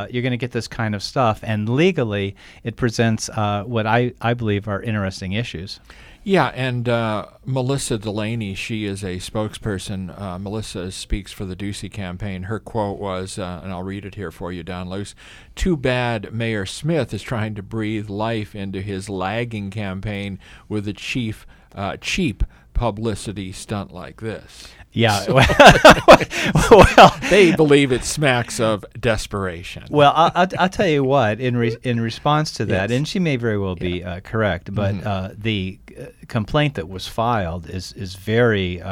S19: of stuff. And legally, it presents what I believe are interesting issues.
S1: Yeah, and Melissa Delaney, she is a spokesperson. Melissa speaks for the Ducey campaign. Her quote was, and I'll read it here for you, Don Luce, "Too bad Mayor Smith is trying to breathe life into his lagging campaign with a cheap publicity stunt like this."
S19: Yeah.
S1: So, well, they believe it smacks of desperation.
S19: Well, I'll tell you what. In response to that, and she may very well be correct, but the complaint that was filed is very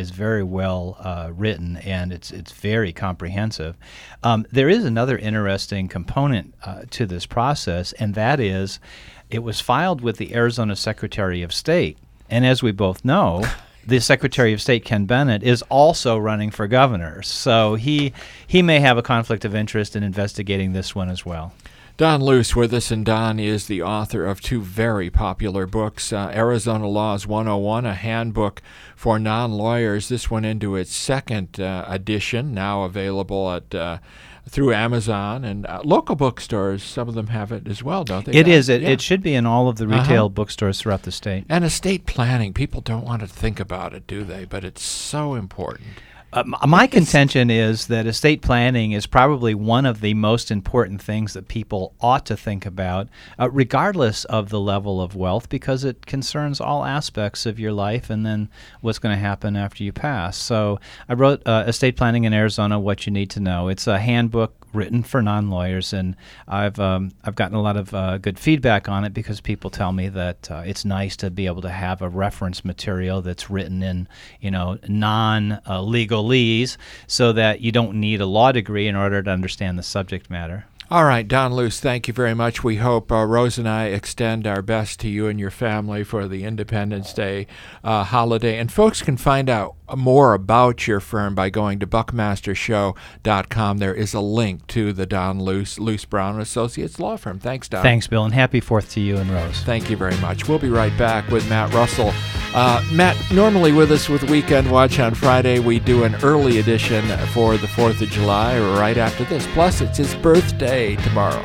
S19: well written, and it's very comprehensive. There is another interesting component to this process, and that is, it was filed with the Arizona Secretary of State, and as we both know, the Secretary of State, Ken Bennett, is also running for governor. So he may have a conflict of interest in investigating this one as well.
S1: Don Luce with us, and Don is the author of two very popular books, Arizona Laws 101, a handbook for non-lawyers. This one into its second edition, now available at through Amazon and local bookstores. Some of them have it as well, don't they?
S19: It is. It should be in all of the retail bookstores throughout the state.
S1: And estate planning, people don't want to think about it, do they? But it's so important.
S19: My contention is that estate planning is probably one of the most important things that people ought to think about, regardless of the level of wealth, because it concerns all aspects of your life and then what's going to happen after you pass. So I wrote Estate Planning in Arizona, What You Need to Know. It's a handbook written for non-lawyers, and I've gotten a lot of good feedback on it because people tell me that it's nice to be able to have a reference material that's written in non-legalese, so that you don't need a law degree in order to understand the subject matter.
S1: All right, Don Luce, thank you very much. We hope Rose and I extend our best to you and your family for the Independence Day holiday. And folks can find out more about your firm by going to buckmastershow.com. There is a link to the Don Luce Brown Associates law firm. Thanks, Don.
S19: Thanks, Bill, and happy 4th to you and Rose.
S1: Thank you very much. We'll be right back with Matt Russell. Matt, normally with us with Weekend Watch on Friday, we do an early edition for the 4th of July right after this. Plus, it's his birthday tomorrow.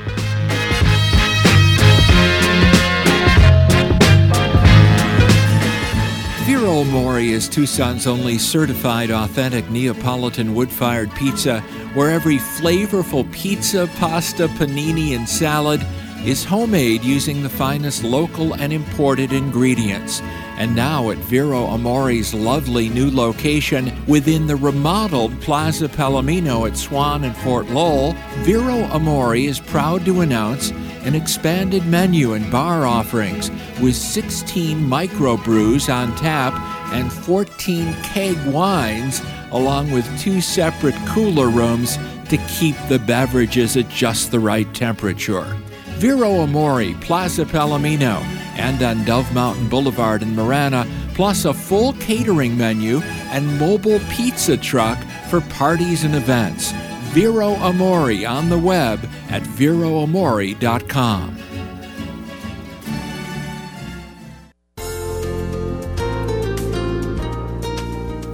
S1: Vero Mori is Tucson's only certified authentic Neapolitan wood-fired pizza, where every flavorful pizza, pasta, panini, and salad is homemade using the finest local and imported ingredients. And now at Vero Amori's lovely new location within the remodeled Plaza Palomino at Swan and Fort Lowell, Vero Amori is proud to announce an expanded menu and bar offerings with 16 microbrews on tap and 14 keg wines, along with 2 separate cooler rooms to keep the beverages at just the right temperature. Vero Amori, Plaza Palomino, and on Dove Mountain Boulevard in Marana, plus a full catering menu and mobile pizza truck for parties and events. Vero Amori on the web at veroamori.com.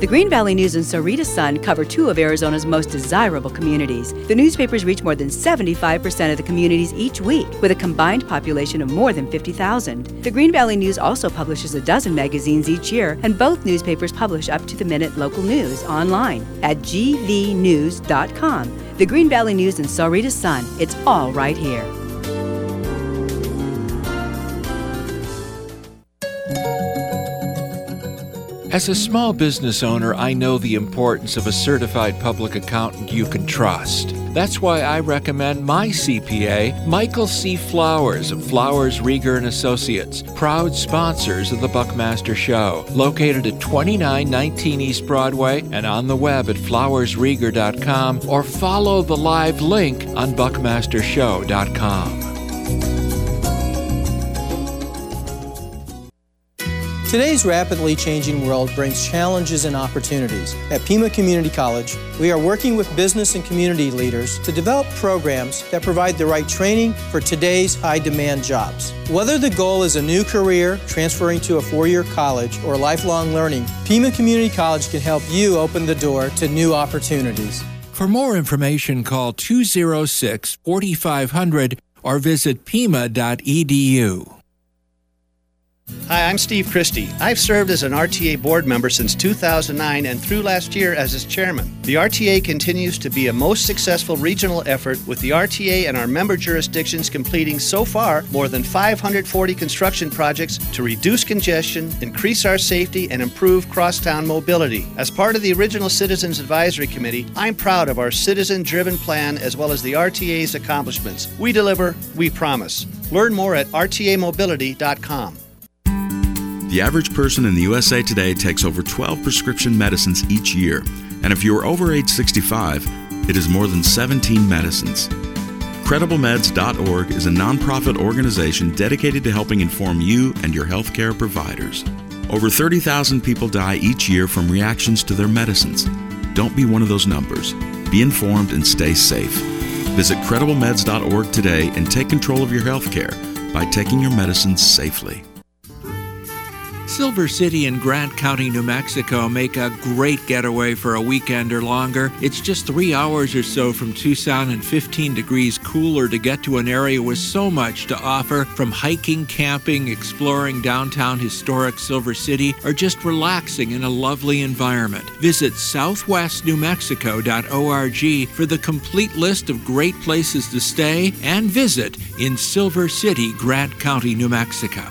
S9: The Green Valley News and Sarita Sun cover two of Arizona's most desirable communities. The newspapers reach more than 75% of the communities each week, with a combined population of more than 50,000. The Green Valley News also publishes a dozen magazines each year, and both newspapers publish up-to-the-minute local news online at gvnews.com. The Green Valley News and Sarita Sun. It's all right here.
S1: As a small business owner, I know the importance of a certified public accountant you can trust. That's why I recommend my CPA, Michael C. Flowers of Flowers, Rieger & Associates, proud sponsors of the Buckmaster Show, located at 2919 East Broadway and on the web at flowersrieger.com, or follow the live link on buckmastershow.com.
S13: Today's rapidly changing world brings challenges and opportunities. At Pima Community College, we are working with business and community leaders to develop programs that provide the right training for today's high-demand jobs. Whether the goal is a new career, transferring to a four-year college, or lifelong learning, Pima Community College can help you open the door to new opportunities.
S1: For more information, call 206-4500 or visit pima.edu.
S20: Hi, I'm Steve Christie. I've served as an RTA board member since 2009 and through last year as its chairman. The RTA continues to be a most successful regional effort, with the RTA and our member jurisdictions completing so far more than 540 construction projects to reduce congestion, increase our safety, and improve crosstown mobility. As part of the original Citizens Advisory Committee, I'm proud of our citizen-driven plan as well as the RTA's accomplishments. We deliver, we promise. Learn more at rtamobility.com.
S21: The average person in the USA today takes over 12 prescription medicines each year, and if you are over age 65, it is more than 17 medicines. CredibleMeds.org is a nonprofit organization dedicated to helping inform you and your healthcare providers. Over 30,000 people die each year from reactions to their medicines. Don't be one of those numbers. Be informed and stay safe. Visit CredibleMeds.org today and take control of your healthcare by taking your medicines safely.
S1: Silver City and Grant County, New Mexico make a great getaway for a weekend or longer. It's just 3 hours or so from Tucson and 15 degrees cooler to get to an area with so much to offer, from hiking, camping, exploring downtown historic Silver City, or just relaxing in a lovely environment. Visit southwestnewmexico.org for the complete list of great places to stay and visit in Silver City, Grant County, New Mexico.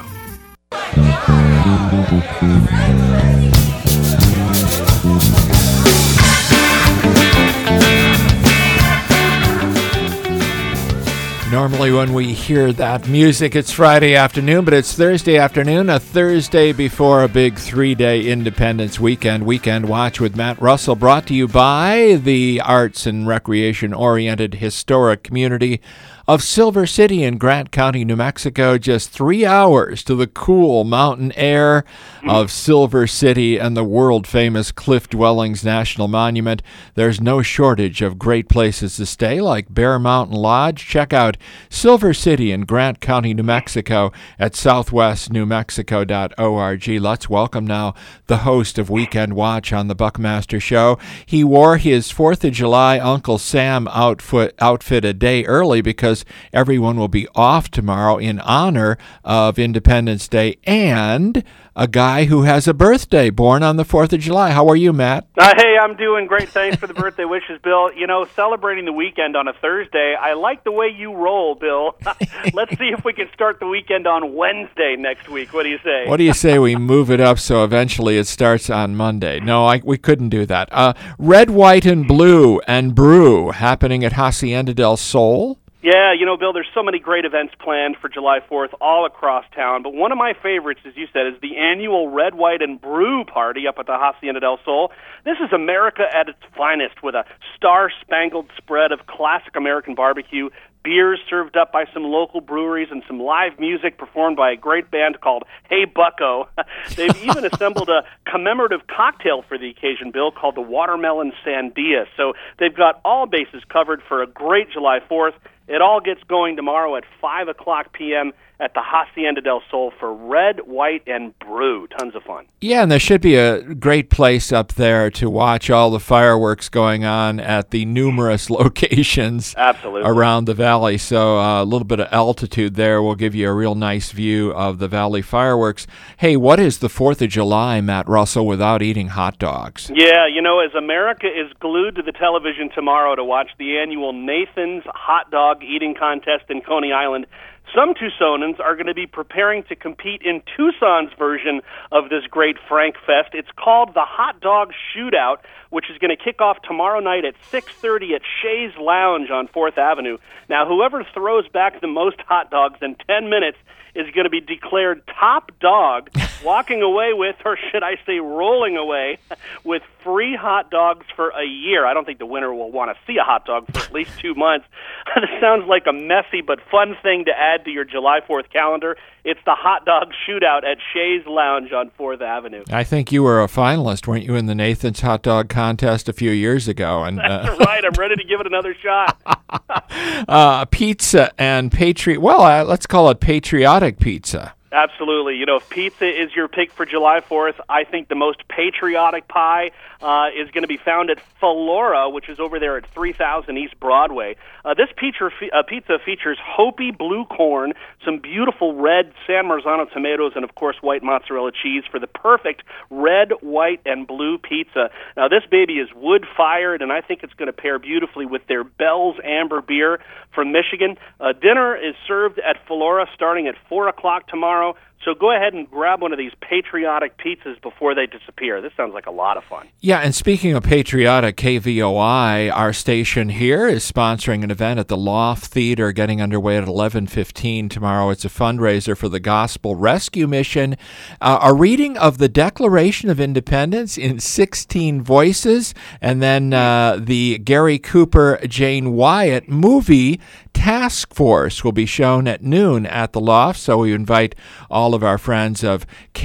S1: Normally when we hear that music, it's Friday afternoon, but it's Thursday afternoon, a Thursday before a big 3-day Independence Weekend. Weekend Watch with Matt Russell, brought to you by the arts and recreation-oriented historic community of Silver City in Grant County, New Mexico, just 3 hours to the cool mountain air of Silver City and the world-famous Cliff Dwellings National Monument. There's no shortage of great places to stay, like Bear Mountain Lodge. Check out Silver City in Grant County, New Mexico at southwestnewmexico.org. Let's welcome now the host of Weekend Watch on the Buckmaster Show. He wore his 4th of July Uncle Sam outfit a day early because everyone will be off tomorrow in honor of Independence Day, and a guy who has a birthday, born on the 4th of July. How are you, Matt?
S22: Hey, I'm doing great. Thanks for the birthday wishes, Bill. You know, celebrating the weekend on a Thursday, I like the way you roll, Bill. Let's see if we can start the weekend on Wednesday next week. What do you say?
S1: What do you say we move it up so eventually it starts on Monday? No, we couldn't do that. Red, White, and Blue and Brew happening at Hacienda del Sol.
S22: Yeah, you know, Bill, there's so many great events planned for July 4th all across town, but one of my favorites, as you said, is the annual Red, White, and Brew party up at the Hacienda del Sol. This is America at its finest, with a star-spangled spread of classic American barbecue, beers served up by some local breweries, and some live music performed by a great band called Hey Bucko. They've even assembled a commemorative cocktail for the occasion, Bill, called the Watermelon Sandia. So they've got all bases covered for a great July 4th. It all gets going tomorrow at 5 o'clock p.m. at the Hacienda del Sol for Red, White, and Brew. Tons of fun.
S1: Yeah, and there should be a great place up there to watch all the fireworks going on at the numerous locations around the valley. So a little bit of altitude there will give you a real nice view of the valley fireworks. Hey, what is the 4th of July, Matt Russell, without eating hot dogs?
S22: Yeah, as America is glued to the television tomorrow to watch the annual Nathan's Hot Dog Eating Contest in Coney Island, some Tucsonans are going to be preparing to compete in Tucson's version of this great Frank Fest. It's called the Hot Dog Shootout, which is going to kick off tomorrow night at 6:30 at Shays Lounge on 4th Avenue. Now, whoever throws back the most hot dogs in 10 minutes is going to be declared top dog, walking away with, or should I say rolling away, with free hot dogs for a year. I don't think the winner will want to see a hot dog for at least 2 months. This sounds like a messy but fun thing to add to your July 4th calendar. It's the Hot Dog Shootout at Shays Lounge on 4th Avenue.
S1: I think you were a finalist, weren't you, in the Nathan's Hot Dog Contest a few years ago? And
S22: That's right. I'm ready to give it another shot.
S1: Pizza and let's call it patriotic pizza.
S22: Absolutely. If pizza is your pick for July 4th, I think the most patriotic pie is going to be found at Falora, which is over there at 3000 East Broadway. This pizza features Hopi blue corn, some beautiful red San Marzano tomatoes, and, of course, white mozzarella cheese for the perfect red, white, and blue pizza. Now, this baby is wood-fired, and I think it's going to pair beautifully with their Bell's Amber beer from Michigan. Dinner is served at Falora starting at 4 o'clock tomorrow. So go ahead and grab one of these patriotic pizzas before they disappear. This sounds like a lot of fun.
S1: Yeah, and speaking of patriotic, KVOI, our station here, is sponsoring an event at the Loft Theater getting underway at 11:15 tomorrow. It's a fundraiser for the Gospel Rescue Mission. A reading of the Declaration of Independence in 16 voices, and then the Gary Cooper, Jane Wyatt movie Task Force will be shown at noon at the Loft, so we invite all of our friends of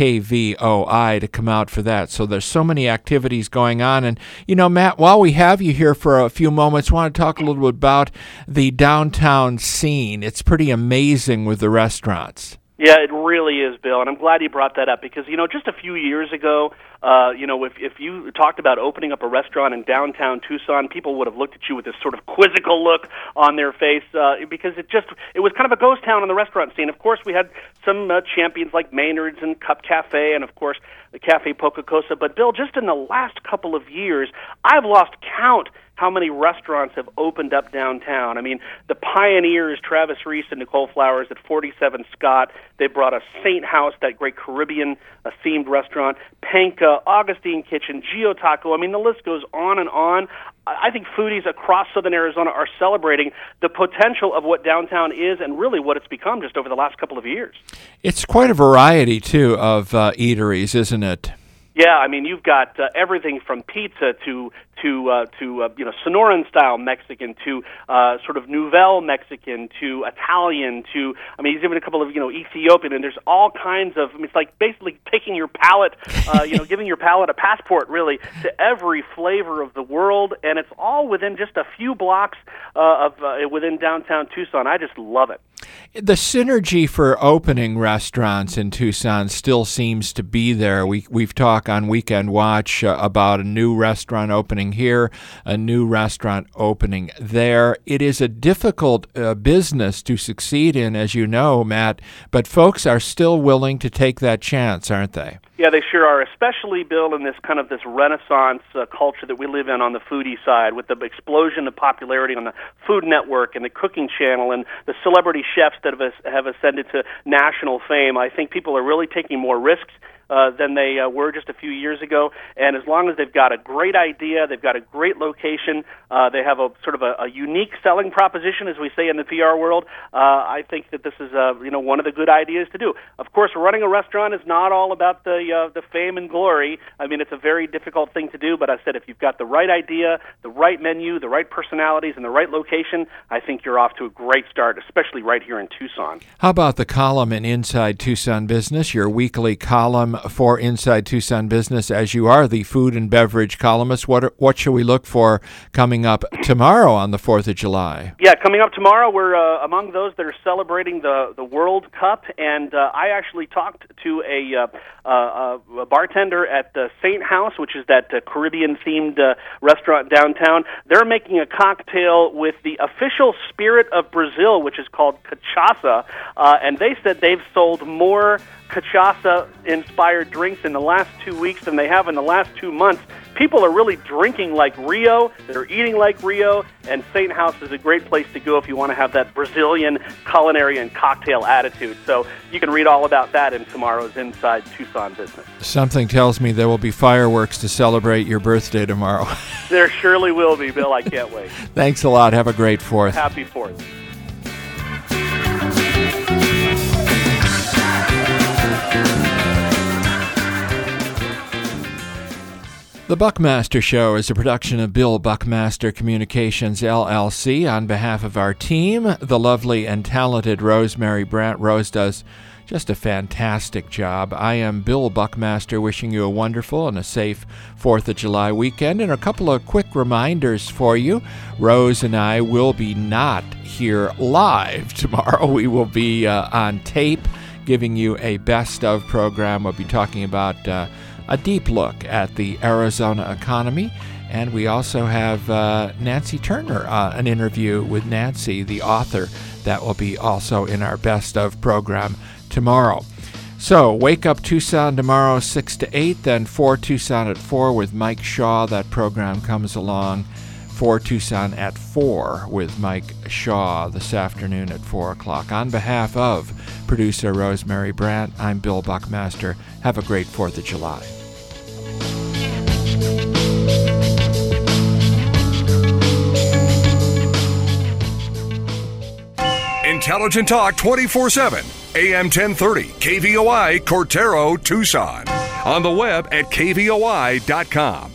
S1: KVOI to come out for that. So there's so many activities going on. And, Matt, while we have you here for a few moments, I want to talk a little bit about the downtown scene. It's pretty amazing with the restaurants.
S22: Yeah, it really is, Bill, and I'm glad you brought that up because, just a few years ago, if you talked about opening up a restaurant in downtown Tucson, people would have looked at you with this sort of quizzical look on their face because it was kind of a ghost town on the restaurant scene. Of course, we had some champions like Maynard's and Cup Cafe and, of course, the Cafe Pocacosa. But, Bill, just in the last couple of years, I've lost count how many restaurants have opened up downtown. I mean, the pioneers, Travis Reese and Nicole Flowers at 47 Scott, they brought us Saint House, that great Caribbean-themed restaurant, Panka, Augustine Kitchen, Gio Taco. I mean, the list goes on and on. I think foodies across southern Arizona are celebrating the potential of what downtown is and really what it's become just over the last couple of years.
S1: It's quite a variety, too, of eateries, isn't it?
S22: Yeah, I mean, you've got everything from pizza to Sonoran style Mexican to sort of Nouvelle Mexican to Italian to there's even a couple of Ethiopian, and there's all kinds of. It's like basically taking your palate, giving your palate a passport really to every flavor of the world, and it's all within just a few blocks within downtown Tucson. I just love it.
S1: The synergy for opening restaurants in Tucson still seems to be there. We've talked on Weekend Watch about a new restaurant opening here, a new restaurant opening there. It is a difficult business to succeed in, as you know, Matt, but folks are still willing to take that chance, aren't they?
S22: Yeah, they sure are, especially, Bill, in this kind of this renaissance culture that we live in on the foodie side, with the explosion of popularity on the Food Network and the Cooking Channel and the celebrity chefs that have ascended to national fame. I think people are really taking more risks than they were just a few years ago. And as long as they've got a great idea, they've got a great location, they have a sort of a unique selling proposition, as we say in the PR world, I think that this is one of the good ideas to do. Of course, running a restaurant is not all about the fame and glory. I mean, it's a very difficult thing to do, but I said if you've got the right idea, the right menu, the right personalities, and the right location, I think you're off to a great start, especially right here in Tucson.
S1: How about the column in Inside Tucson Business, your weekly column time for Inside Tucson Business, as you are the food and beverage columnist. What shall we look for coming up tomorrow on the 4th of July?
S22: Yeah, coming up tomorrow, we're among those that are celebrating the World Cup, and I actually talked to a bartender at the Saint House, which is that Caribbean-themed restaurant downtown. They're making a cocktail with the official spirit of Brazil, which is called cachaça, and they said they've sold more cachaça-inspired drinks in the last 2 weeks than they have in the last 2 months. People are really drinking like Rio, they're eating like Rio, and Saint House is a great place to go if you want to have that Brazilian culinary and cocktail attitude. So you can read all about that in tomorrow's Inside Tucson Business.
S1: Something tells me there will be fireworks to celebrate your birthday tomorrow.
S22: There surely will be, Bill. I can't wait.
S1: Thanks a lot. Have a great 4th.
S22: Happy 4th.
S1: The Buckmaster Show is a production of Bill Buckmaster Communications, LLC. On behalf of our team, the lovely and talented Rosemary Brandt. Rose does just a fantastic job. I am Bill Buckmaster, wishing you a wonderful and a safe 4th of July weekend. And a couple of quick reminders for you. Rose and I will be not here live tomorrow. We will be on tape, giving you a best of program. We'll be talking about a deep look at the Arizona economy, and we also have Nancy Turner, an interview with Nancy, the author, that will be also in our Best of program tomorrow. So, Wake Up Tucson tomorrow, 6 to 8, then For Tucson at 4 with Mike Shaw. That program comes along. For Tucson at 4 with Mike Shaw this afternoon at 4 o'clock. On behalf of producer Rosemary Brandt, I'm Bill Buckmaster. Have a great 4th of July.
S2: Intelligent Talk 24/7. AM 1030, KVOI, Cortero, Tucson. On the web at kvoi.com.